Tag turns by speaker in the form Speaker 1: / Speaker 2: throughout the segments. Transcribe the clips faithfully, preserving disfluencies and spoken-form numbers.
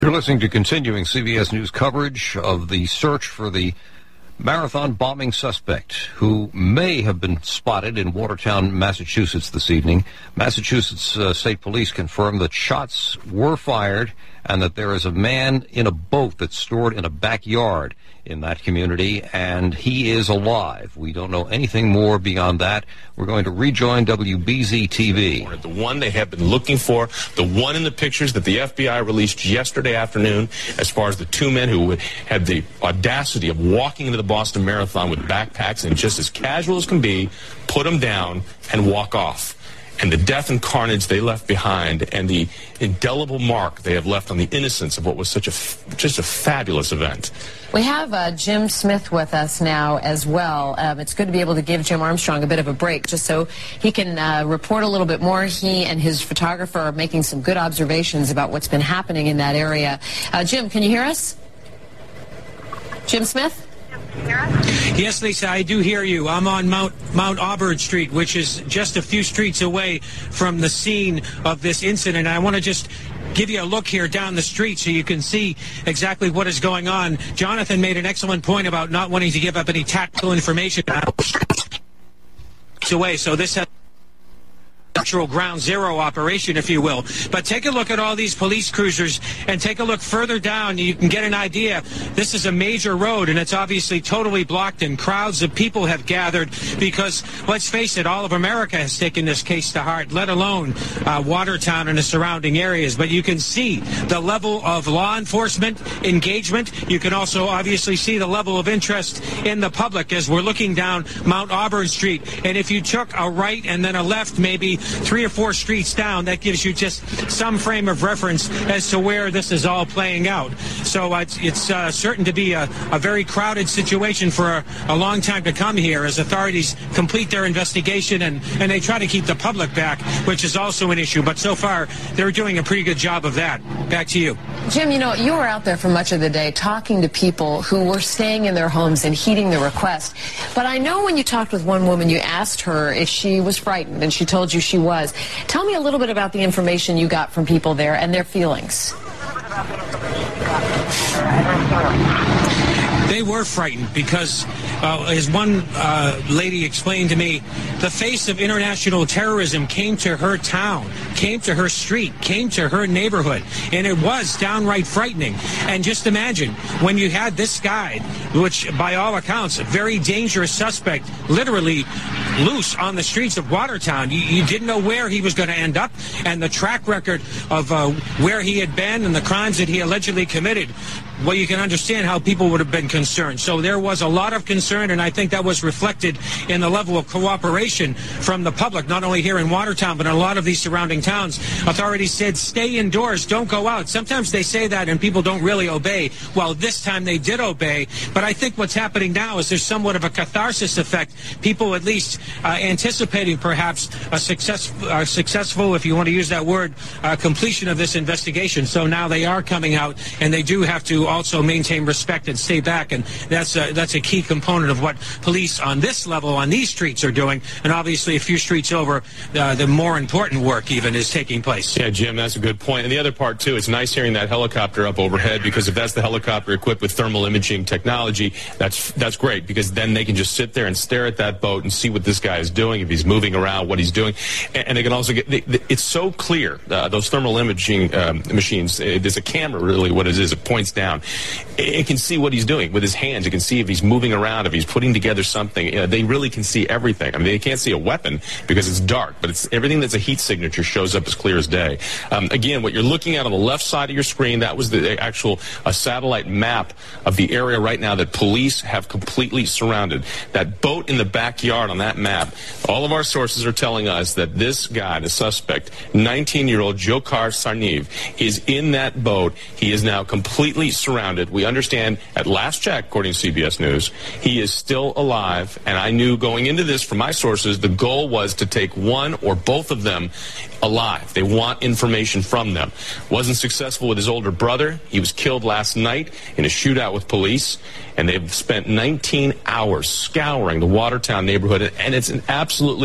Speaker 1: You're listening to continuing C B S News coverage of the search for the marathon bombing suspect who may have been spotted in Watertown, Massachusetts this evening. Massachusetts uh, State Police confirmed that shots were fired and that there is a man in a boat that's stored in a backyard in that community, and he is alive. We don't know anything more beyond that. We're going to rejoin W B Z T V.
Speaker 2: The one they have been looking for, the one in the pictures that the F B I released yesterday afternoon, as far as the two men who had the audacity of walking into the Boston Marathon with backpacks and just as casual as can be, put them down and walk off. And the death and carnage they left behind, and the indelible mark they have left on the innocence of what was such a just a fabulous event.
Speaker 3: We have uh, Jim Smith with us now as well. Um, it's good to be able to give Jim Armstrong a bit of a break just so he can uh, report a little bit more. He and his photographer are making some good observations about what's been happening in that area. Uh, Jim, can you hear us? Jim Smith?
Speaker 4: Yes, Lisa, I do hear you. I'm on Mount Mount Auburn Street, which is just a few streets away from the scene of this incident. I want to just give you a look here down the street so you can see exactly what is going on. Jonathan made an excellent point about not wanting to give up any tactical information away, so this has actual ground zero operation, if you will. But take a look at all these police cruisers and take a look further down. You can get an idea. This is a major road, and it's obviously totally blocked, and crowds of people have gathered because, let's face it, all of America has taken this case to heart, let alone uh, Watertown and the surrounding areas. But you can see the level of law enforcement engagement. You can also obviously see the level of interest in the public as we're looking down Mount Auburn Street. And if you took a right and then a left, maybe three or four streets down, that gives you just some frame of reference as to where this is all playing out. So uh, it's, it's uh, certain to be a, a very crowded situation for a, a long time to come here as authorities complete their investigation and, and they try to keep the public back, which is also an issue. But so far, they're doing a pretty good job of that. Back to you.
Speaker 3: Jim, you know, you were out there for much of the day talking to people who were staying in their homes and heeding the request. But I know when you talked with one woman, you asked her if she was frightened, and she told you she was. Tell me a little bit about the information you got from people there and their feelings.
Speaker 4: They were frightened because, uh, as one uh, lady explained to me, the face of international terrorism came to her town, came to her street, came to her neighborhood, and it was downright frightening. And just imagine, when you had this guy, which by all accounts, a very dangerous suspect, literally loose on the streets of Watertown, you, you didn't know where he was going to end up, and the track record of uh, where he had been and the crimes that he allegedly committed, well, you can understand how people would have been concerned. So there was a lot of concern, and I think that was reflected in the level of cooperation from the public, not only here in Watertown, but in a lot of these surrounding towns. Authorities said, stay indoors, don't go out. Sometimes they say that and people don't really obey. Well, this time they did obey, but I think what's happening now is there's somewhat of a catharsis effect. People at least uh, anticipating perhaps a success, uh, successful, if you want to use that word, uh, completion of this investigation. So now they are coming out, and they do have to also maintain respect and stay back, and that's a, that's a key component of what police on this level, on these streets, are doing. And obviously a few streets over, uh, the more important work even is taking place.
Speaker 2: Yeah, Jim, that's a good point. And the other part, too, it's nice hearing that helicopter up overhead, because if that's the helicopter equipped with thermal imaging technology, that's that's great, because then they can just sit there and stare at that boat and see what this guy is doing, if he's moving around, what he's doing. And, and they can also get, they, they, it's so clear, uh, those thermal imaging um, machines, uh, there's a camera, really, what it is, it points down. It can see what he's doing with his hands. It can see if he's moving around, if he's putting together something. You know, they really can see everything. I mean, they can't see a weapon because it's dark, but it's everything that's a heat signature shows up as clear as day. Um, again, what you're looking at on the left side of your screen, that was the actual a satellite map of the area right now that police have completely surrounded. That boat in the backyard on that map, all of our sources are telling us that this guy, the suspect, nineteen-year-old Dzhokhar Tsarnaev, is in that boat. He is now completely surrounded. We understand, at last check, according to C B S News, he is still alive, and I knew going into this from my sources the goal was to take one or both of them alive. They want information from them. Wasn't successful with his older brother. He was killed last night in a shootout with police, and they've spent nineteen hours scouring the Watertown neighborhood, and it's an absolutely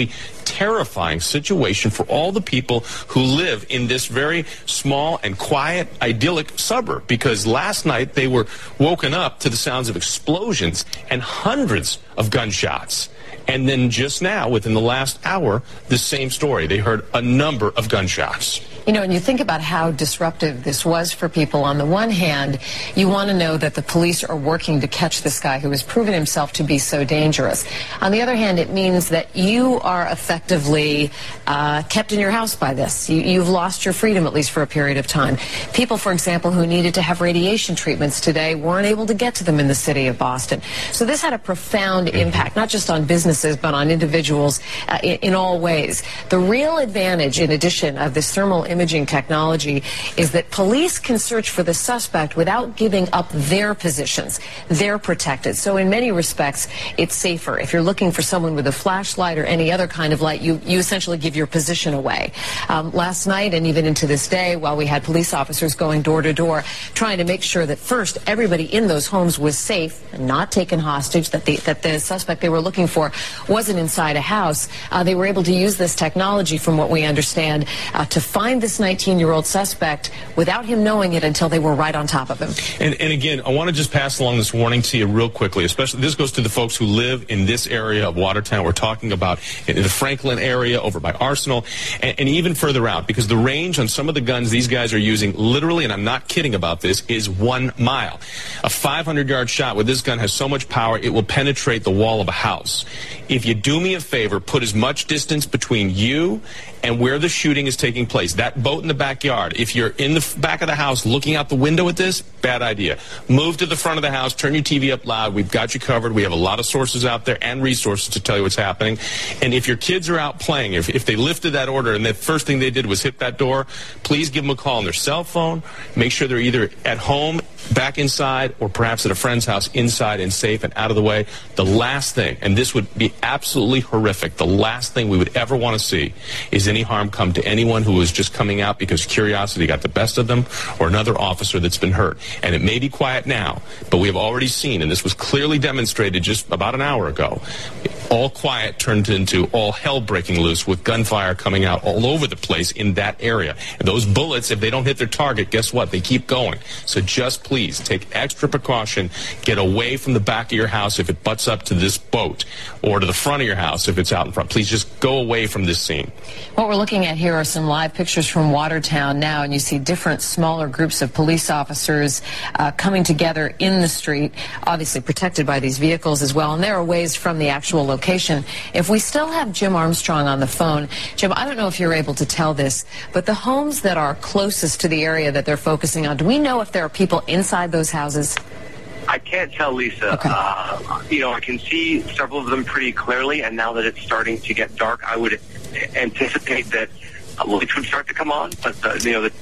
Speaker 2: terrifying situation for all the people who live in this very small and quiet, idyllic suburb, because last night they were woken up to the sounds of explosions and hundreds of gunshots. And then just now, within the last hour, the same story. They heard a number of gunshots.
Speaker 3: You know, and you think about how disruptive this was for people. On the one hand, you want to know that the police are working to catch this guy who has proven himself to be so dangerous. On the other hand, it means that you are effectively uh, kept in your house by this. You, you've lost your freedom, at least for a period of time. People, for example, who needed to have radiation treatments today weren't able to get to them in the city of Boston. So this had a profound impact, not just on businesses, but on individuals uh, in, in all ways. The real advantage, in addition, of this thermal imaging technology is that police can search for the suspect without giving up their positions. They're protected. So in many respects, it's safer. If you're looking for someone with a flashlight or any other kind of light, you, you essentially give your position away. Um, last night and even into this day, while we had police officers going door to door, trying to make sure that first everybody in those homes was safe and not taken hostage, that the, that the suspect they were looking for wasn't inside a house, uh, they were able to use this technology, from what we understand, uh, to find this nineteen-year-old suspect without him knowing it until they were right on top of him.
Speaker 2: And, and again, I want to just pass along this warning to you real quickly, especially this goes to the folks who live in this area of Watertown. We're talking about in the Franklin area over by Arsenal, and, and even further out, because the range on some of the guns these guys are using, literally, and I'm not kidding about this, is one mile. A five hundred yard shot with this gun has so much power, it will penetrate the wall of a house. If you do me a favor, put as much distance between you and where the shooting is taking place. That boat in the backyard, if you're in the back of the house looking out the window at this, bad idea. Move to the front of the house, turn your T V up loud. We've got you covered. We have a lot of sources out there and resources to tell you what's happening. And if your kids are out playing, if, if they lifted that order and the first thing they did was hit that door, please give them a call on their cell phone. Make sure they're either at home, back inside, or perhaps at a friend's house, inside and safe and out of the way. The last thing, and this would be absolutely horrific, the last thing we would ever want to see is any harm come to anyone who is just coming out because curiosity got the best of them, or another officer that's been hurt. And it may be quiet now, but we have already seen, and this was clearly demonstrated just about an hour ago, all quiet turned into all hell breaking loose with gunfire coming out all over the place in that area. And those bullets, if they don't hit their target, guess what? They keep going. So just please take extra precaution. Get away from the back of your house if it butts up to this boat, or to the front of your house if it's out in front. Please just go away from this scene.
Speaker 3: What we're looking at here are some live pictures from Watertown now, and you see different smaller groups of police officers uh, coming together in the street, obviously protected by these vehicles as well, and there are ways from the actual location. If we still have Jim Armstrong on the phone, Jim, I don't know if you're able to tell this, but the homes that are closest to the area that they're focusing on, do we know if there are people inside those houses?
Speaker 5: I can't tell, Lisa.
Speaker 3: Okay.
Speaker 5: Uh, you know, I can see several of them pretty clearly, and now that it's starting to get dark, I would anticipate that lights would start to come on. But, uh, you know, the,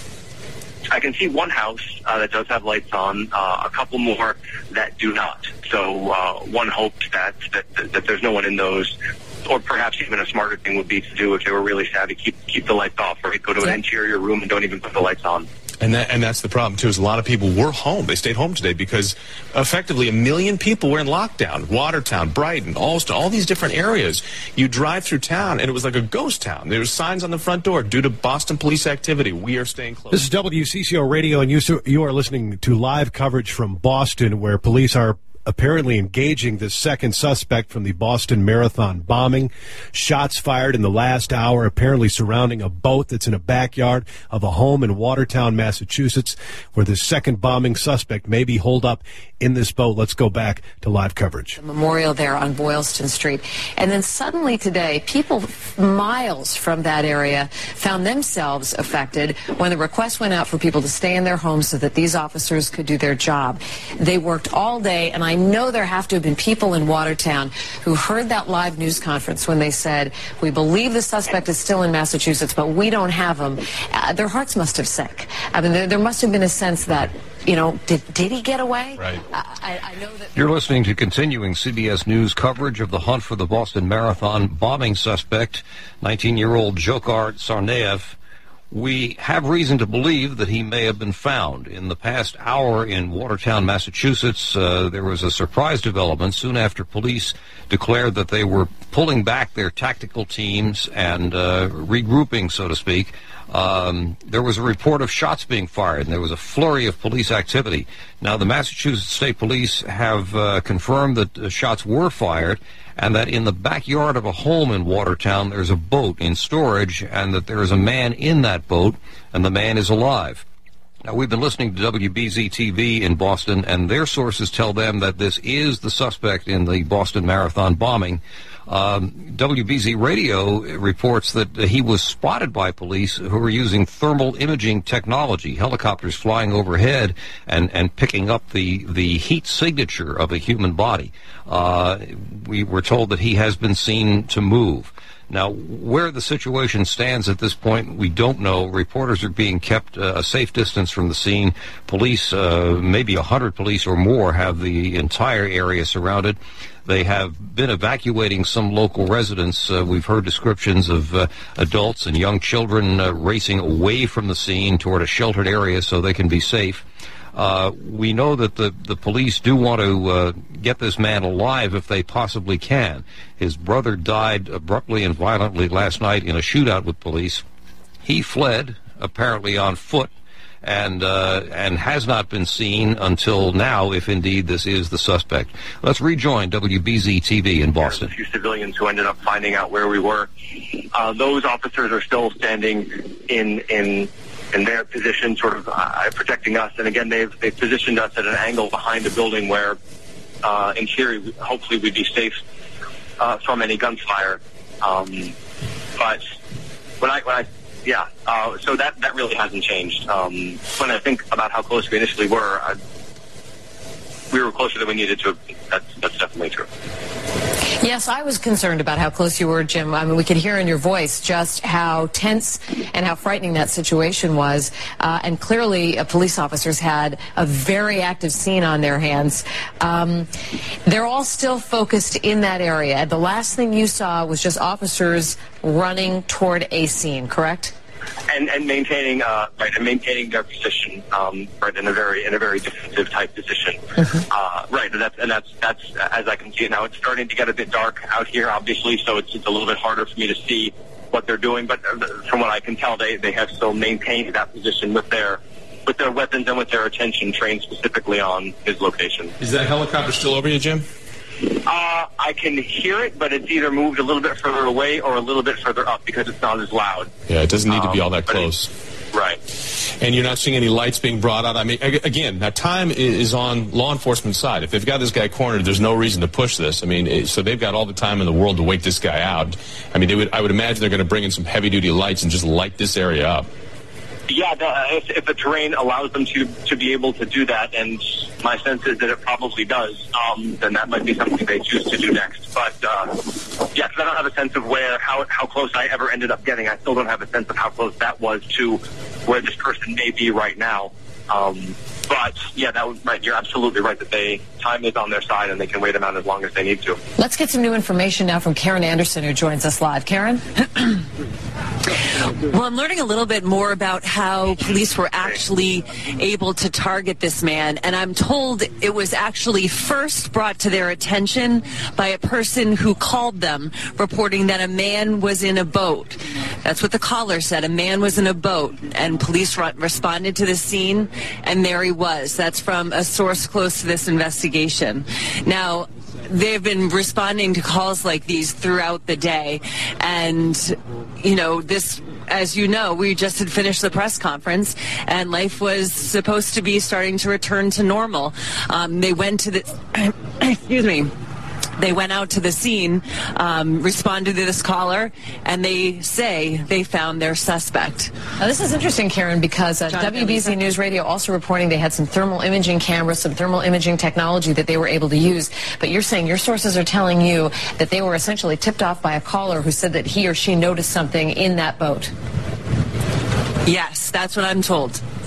Speaker 5: I can see one house uh, that does have lights on, uh, a couple more that do not. So uh, one hopes that, that that there's no one in those. Or perhaps even a smarter thing would be to do, if they were really savvy, keep keep the lights off, right? Go to an interior room and don't even put the lights on.
Speaker 2: And that, and that's the problem, too, is a lot of people were home. They stayed home today because effectively a million people were in lockdown. Watertown, Brighton, Alston, all these different areas. You drive through town, and it was like a ghost town. There were signs on the front door, due to Boston police activity, we are staying closed.
Speaker 6: This is W C C O Radio, and you, you are listening to live coverage from Boston, where police are apparently engaging the second suspect from the Boston Marathon bombing. Shots fired in the last hour, apparently surrounding a boat that's in a backyard of a home in Watertown, Massachusetts, where the second bombing suspect may be holed up in this boat. Let's go back to live coverage.
Speaker 3: The memorial there on Boylston Street. And then suddenly today, people miles from that area found themselves affected when the request went out for people to stay in their homes so that these officers could do their job. They worked all day, and I I know there have to have been people in Watertown who heard that live news conference when they said, we believe the suspect is still in Massachusetts, but we don't have him. Uh, their hearts must have sank. I mean, there, there must have been a sense that, you know, did, did he get away?
Speaker 2: Right.
Speaker 3: I, I know that.
Speaker 1: You're listening to continuing C B S News coverage of the hunt for the Boston Marathon bombing suspect, nineteen-year-old Dzhokhar Tsarnaev. We have reason to believe that he may have been found. In the past hour in Watertown, Massachusetts, uh, there was a surprise development soon after police declared that they were pulling back their tactical teams and uh, regrouping, so to speak. Um, there was a report of shots being fired, and there was a flurry of police activity. Now, the Massachusetts State Police have uh, confirmed that uh, shots were fired, and that in the backyard of a home in Watertown there's a boat in storage, and that there is a man in that boat, and the man is alive. Now, we've been listening to W B Z T V in Boston, and their sources tell them that this is the suspect in the Boston Marathon bombing. Um, W B Z Radio reports that uh, he was spotted by police who were using thermal imaging technology, helicopters flying overhead and, and picking up the, the heat signature of a human body. Uh, we were told that he has been seen to move. Now, where the situation stands at this point, we don't know. Reporters are being kept uh, a safe distance from the scene. Police, uh, maybe a hundred police or more, have the entire area surrounded. They have been evacuating some local residents. Uh, we've heard descriptions of uh, adults and young children uh, racing away from the scene toward a sheltered area so they can be safe. Uh, we know that the, the police do want to uh, get this man alive if they possibly can. His brother died abruptly and violently last night in a shootout with police. He fled, apparently on foot, and uh, and has not been seen until now, if indeed this is the suspect. Let's rejoin W B Z T V in Boston.
Speaker 5: There were a few civilians who ended up finding out where we were. Uh, those officers are still standing in in in their position, sort of uh, protecting us. And again, they've they've positioned us at an angle behind a building where, uh, in theory, hopefully we'd be safe uh, from any gunfire. Um, but when I when I Yeah, uh, so that, that really hasn't changed. Um, when I think about how close we initially were, I, we were closer than we needed to. That's, that's definitely true.
Speaker 3: Yes, I was concerned about how close you were, Jim. I mean, we could hear in your voice just how tense and how frightening that situation was. Uh, and clearly, uh, police officers had a very active scene on their hands. Um, they're all still focused in that area. The last thing you saw was just officers running toward a scene, correct?
Speaker 5: And, and maintaining uh, right and maintaining their position um, right in a very in a very defensive type position. Mm-hmm. uh, right, and that's and that's that's as I can see it now. It's starting to get a bit dark out here, obviously, so it's, it's a little bit harder for me to see what they're doing. But from what I can tell, they, they have still maintained that position with their with their weapons and with their attention trained specifically on his location.
Speaker 2: Is that helicopter still over you, Jim?
Speaker 5: Uh, I can hear it, but it's either moved a little bit further away or a little bit further up because it's not as loud.
Speaker 2: Yeah, it doesn't need to be all that
Speaker 5: um,
Speaker 2: close.
Speaker 5: Right.
Speaker 2: And you're not seeing any lights being brought out. I mean, again, that time is on law enforcement's side. If they've got this guy cornered, there's no reason to push this. I mean, so they've got all the time in the world to wait this guy out. I mean, they would. I would imagine they're going to bring in some heavy-duty lights and just light this area up.
Speaker 5: Yeah, the, if, if the terrain allows them to, to be able to do that, and my sense is that it probably does, um, then that might be something they choose to do next. But, uh, yeah, because I don't have a sense of where, how, how close I ever ended up getting. I still don't have a sense of how close that was to where this person may be right now. Um, but, yeah, that would, right, you're absolutely right that they time is on their side and they can wait them out as long as they need to.
Speaker 3: Let's get some new information now from Karen Anderson, who joins us live. Karen?
Speaker 7: Well, I'm learning a little bit more about how police were actually able to target this man, and I'm told it was actually first brought to their attention by a person who called them, reporting that a man was in a boat. That's what the caller said. A man was in a boat, and police re- responded to the scene, and there he was. That's from a source close to this investigation. Now, they've been responding to calls like these throughout the day. And, you know, this, as you know, we just had finished the press conference and life was supposed to be starting to return to normal. Um, they went to the, excuse me. They went out to the scene, um, responded to this caller, and they say they found their suspect.
Speaker 3: Now, this is interesting, Karen, because uh, W B Z News Radio also reporting they had some thermal imaging cameras, some thermal imaging technology that they were able to use. But you're saying your sources are telling you that they were essentially tipped off by a caller who said that he or she noticed something in that boat.
Speaker 7: Yes, that's what I'm told.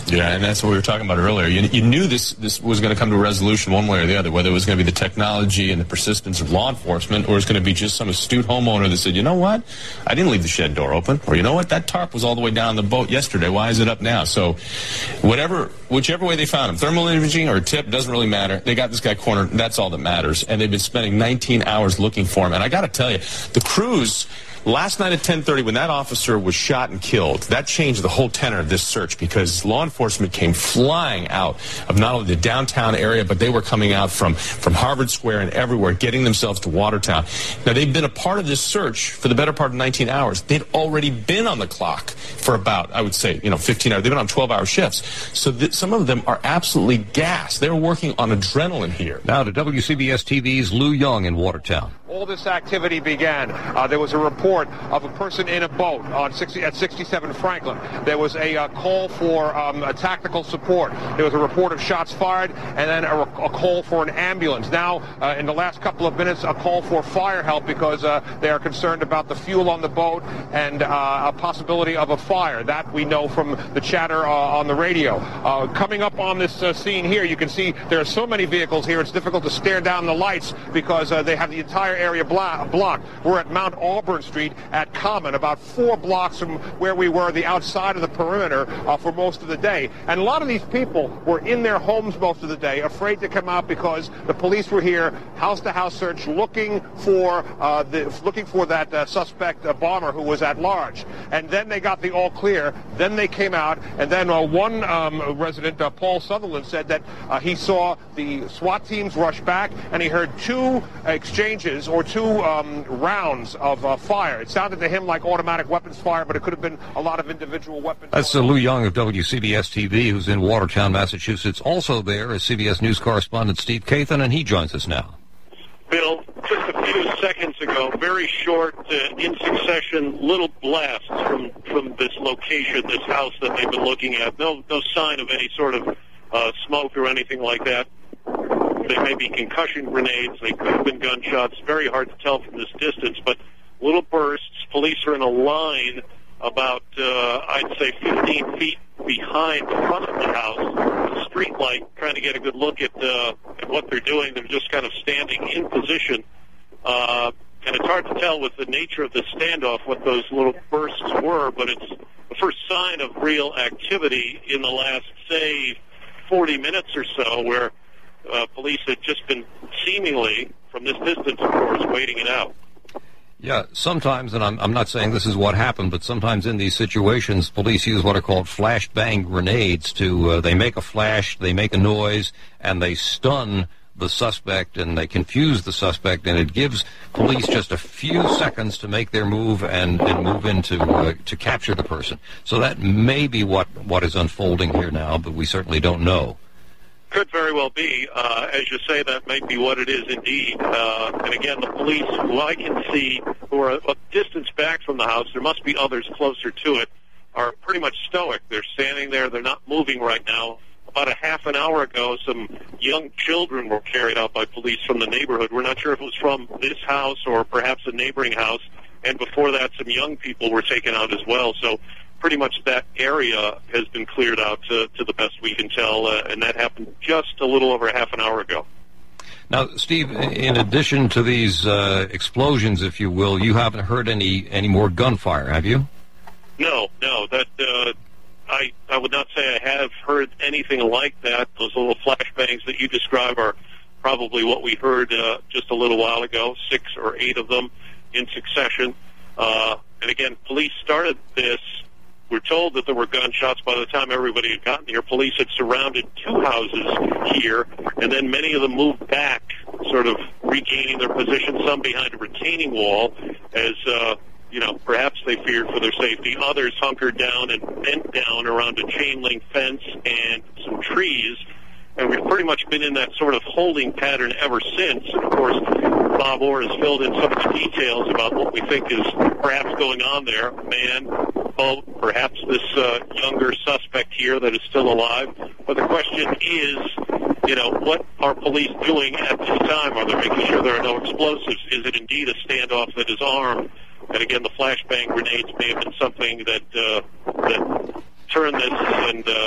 Speaker 2: Yeah, and that's what we were talking about earlier. You, you knew this this was going to come to a resolution one way or the other, whether it was going to be the technology and the persistence of law enforcement, or it's going to be just some astute homeowner that said, you know what, I didn't leave the shed door open, or you know what, that tarp was all the way down the boat yesterday. Why is it up now? So whatever, whichever way they found him, thermal imaging or a tip, doesn't really matter. They got this guy cornered, and that's all that matters. And they've been spending nineteen hours looking for him. And I got to tell you, the crews... Last night at ten thirty, when that officer was shot and killed, that changed the whole tenor of this search, because law enforcement came flying out of not only the downtown area, but they were coming out from, from Harvard Square and everywhere, getting themselves to Watertown. Now, they've been a part of this search for the better part of nineteen hours. They'd already been on the clock for about, I would say, you know, fifteen hours. They've been on twelve-hour shifts. So th- some of them are absolutely gassed. They're working on adrenaline here.
Speaker 1: Now to W C B S T V's Lou Young in Watertown.
Speaker 8: All this activity began. Uh, there was a report of a person in a boat on sixty, at sixty-seven Franklin. There was a uh, call for um, a tactical support. There was a report of shots fired, and then a, a call for an ambulance. Now, uh, in the last couple of minutes, a call for fire help, because uh, they are concerned about the fuel on the boat and uh, a possibility of a fire. That we know from the chatter uh, on the radio. Uh, coming up on this uh, scene here, you can see there are so many vehicles here, it's difficult to stare down the lights, because uh, they have the entire area blo- blocked. We're at Mount Auburn Street at Common, about four blocks from where we were, the outside of the perimeter, uh, for most of the day. And a lot of these people were in their homes most of the day, afraid to come out, because the police were here, house-to-house search, looking for uh, the looking for that uh, suspect uh, bomber who was at large. And then they got the all clear. Then they came out, and then uh, one um, resident, uh, Paul Sutherland, said that uh, he saw the SWAT teams rush back, and he heard two exchanges or two um, rounds of uh, fire. It sounded to him like automatic weapons fire, but it could have been a lot of individual weapons.
Speaker 1: That's uh, Lou Young of W C B S T V, who's in Watertown, Massachusetts. Also there is C B S News correspondent Steve Kathan, and he joins us now.
Speaker 9: Bill, just a few seconds ago, very short, uh, in succession, little blasts from, from this location, this house that they've been looking at. No, no sign of any sort of uh, smoke or anything like that. They may be concussion grenades. They could have been gunshots. Very hard to tell from this distance, but little bursts. Police are in a line about, uh, I'd say, fifteen feet behind the front of the house, the street light, trying to get a good look at, uh, at what they're doing. They're just kind of standing in position. Uh, and it's hard to tell with the nature of the standoff what those little bursts were, but it's the first sign of real activity in the last, say, forty minutes or so, where uh, police had just been seemingly, from this distance, of course, waiting it out.
Speaker 1: Yeah, sometimes, and I'm, I'm not saying this is what happened, but sometimes in these situations, police use what are called flashbang grenades to, uh, they make a flash, they make a noise, and they stun the suspect, and they confuse the suspect, and it gives police just a few seconds to make their move and, and move in to, uh, to capture the person. So that may be what, what is unfolding here now, but we certainly don't know.
Speaker 9: Could very well be. Uh, as you say, that might be what it is indeed. Uh, and again, the police, who I can see, who are a distance back from the house, there must be others closer to it, are pretty much stoic. They're standing there. They're not moving right now. About a half an hour ago, some young children were carried out by police from the neighborhood. We're not sure if it was from this house or perhaps a neighboring house. And before that, some young people were taken out as well. So pretty much that area has been cleared out to, to the best we can tell, uh, and that happened just a little over half an hour ago.
Speaker 1: Now, Steve, in addition to these uh, explosions, if you will, you haven't heard any, any more gunfire, have you?
Speaker 9: No, no. That uh, I, I would not say I have heard anything like that. Those little flashbangs that you describe are probably what we heard uh, just a little while ago, six or eight of them in succession. Uh, and again, police started this. We're told that there were gunshots by the time everybody had gotten here. Police had surrounded two houses here, and then many of them moved back, sort of regaining their position, some behind a retaining wall, as, uh, you know, perhaps they feared for their safety. Others hunkered down and bent down around a chain-link fence and some trees, and we've pretty much been in that sort of holding pattern ever since. And, of course, Bob Orr has filled in some of the details about what we think is perhaps going on there. Man, boat, perhaps this uh, younger suspect here that is still alive. But the question is, you know, what are police doing at this time? Are they making sure there are no explosives? Is it indeed a standoff that is armed? And again, the flashbang grenades may have been something that uh, that turned this and uh,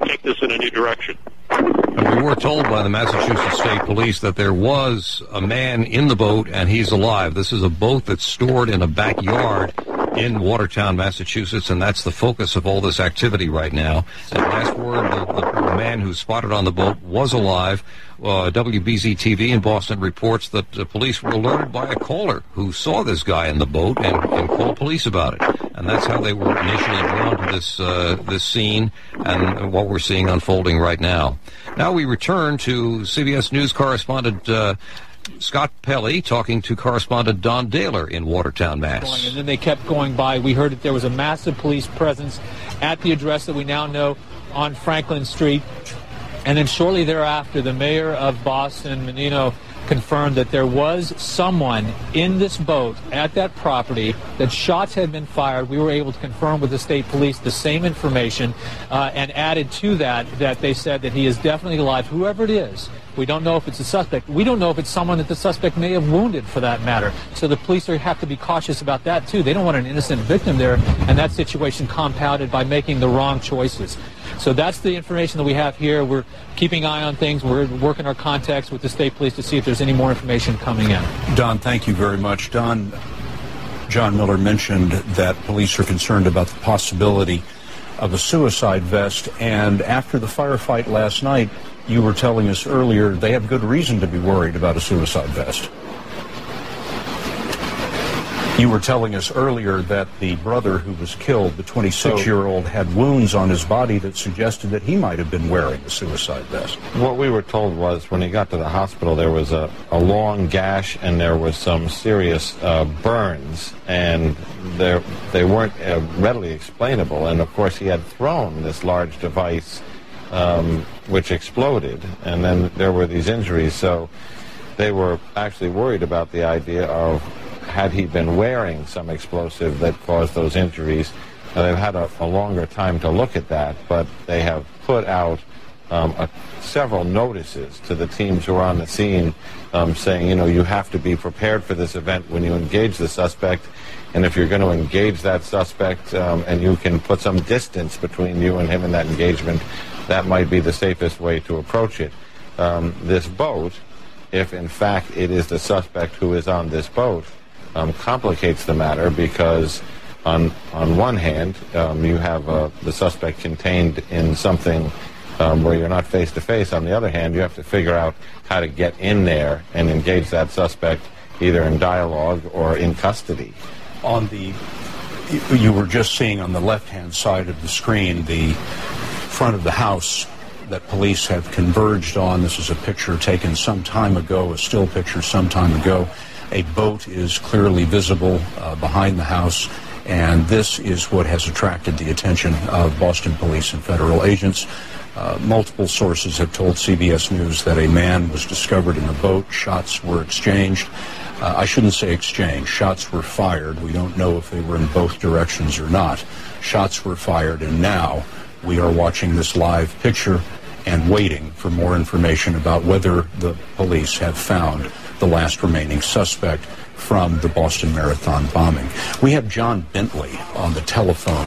Speaker 9: take this in a new direction.
Speaker 1: And we were told by the Massachusetts State Police that there was a man in the boat, and he's alive. This is a boat that's stored in a backyard in Watertown, Massachusetts, and that's the focus of all this activity right now. And last word, the, the man who spotted on the boat was alive. Uh, W B Z T V in Boston reports that the police were alerted by a caller who saw this guy in the boat and, and called police about it. And that's how they were initially drawn to this uh, this scene and what we're seeing unfolding right now. Now we return to C B S News correspondent uh, Scott Pelley talking to correspondent Don Dahler in Watertown, Mass.
Speaker 10: And then they kept going by. We heard that there was a massive police presence at the address that we now know on Franklin Street. And then shortly thereafter, the mayor of Boston, Menino, confirmed that there was someone in this boat at that property, that shots had been fired. We were able to confirm with the state police the same information, uh, and added to that that they said that he is definitely alive, whoever it is. We don't know if it's a suspect. We don't know if it's someone that the suspect may have wounded, for that matter. So the police are, have to be cautious about that, too. They don't want an innocent victim there, and that situation compounded by making the wrong choices. So that's the information that we have here. We're keeping an eye on things. We're working our contacts with the state police to see if there's any more information coming in.
Speaker 11: Don, thank you very much. Don, John Miller mentioned that police are concerned about the possibility of a suicide vest, and after the firefight last night, you were telling us earlier they have good reason to be worried about a suicide vest. You were telling us earlier that the brother who was killed, the twenty-six-year-old, had wounds on his body that suggested that he might have been wearing a suicide vest.
Speaker 12: What we were told was when he got to the hospital, there was a, a long gash and there was some serious uh, burns, and they weren't uh, readily explainable. And, of course, he had thrown this large device um, which exploded, and then there were these injuries. So they were actually worried about the idea of, had he been wearing some explosive that caused those injuries. Uh, they've had a, a longer time to look at that, but they have put out um, a, several notices to the teams who are on the scene um, saying, you know, you have to be prepared for this event when you engage the suspect, and if you're going to engage that suspect um, and you can put some distance between you and him in that engagement, that might be the safest way to approach it. Um, this boat, if in fact it is the suspect who is on this boat, Um, complicates the matter because on on one hand um, you have uh, the suspect contained in something um, where you're not face to face. On the other hand, you have to figure out how to get in there and engage that suspect either in dialogue or in custody.
Speaker 11: On the, you were just seeing on the left-hand side of the screen the front of the house that police have converged on. This is a picture taken some time ago, a still picture some time ago. A boat is clearly visible uh, behind the house, and this is what has attracted the attention of Boston police and federal agents. Uh, multiple sources have told C B S News that a man was discovered in the boat. Shots were exchanged. Uh, I shouldn't say exchanged. Shots were fired. We don't know if they were in both directions or not. Shots were fired, and now we are watching this live picture and waiting for more information about whether the police have found the last remaining suspect from the Boston Marathon bombing. We have John Bentley on the telephone.